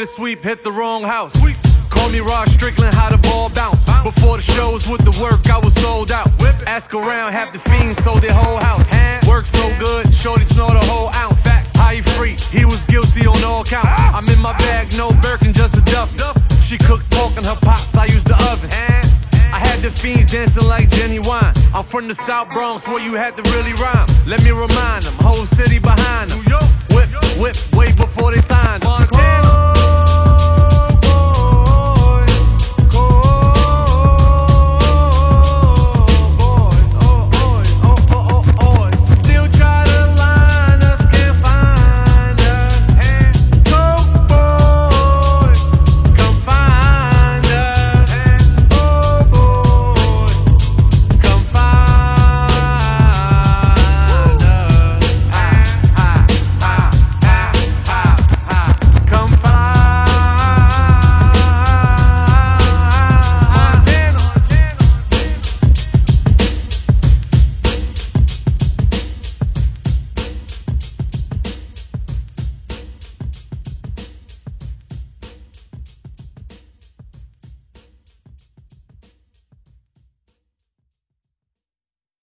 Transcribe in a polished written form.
sweep, hit the wrong house. Call me Rod Strickland, how the ball bounce. Before the shows with the work, I was sold out. Ask around, half the fiends sold their whole house. Work so good, shorty snort a whole ounce. How you free? He was guilty on all counts. I'm in my bag, no Birkin, just a duff. She cooked pork in her pots, I used the oven. I had the fiends dancing like Jenny Wine. I'm from the South Bronx where you had to really rhyme. Let me remind them, whole city behind them. Whip, whip, way before they signed.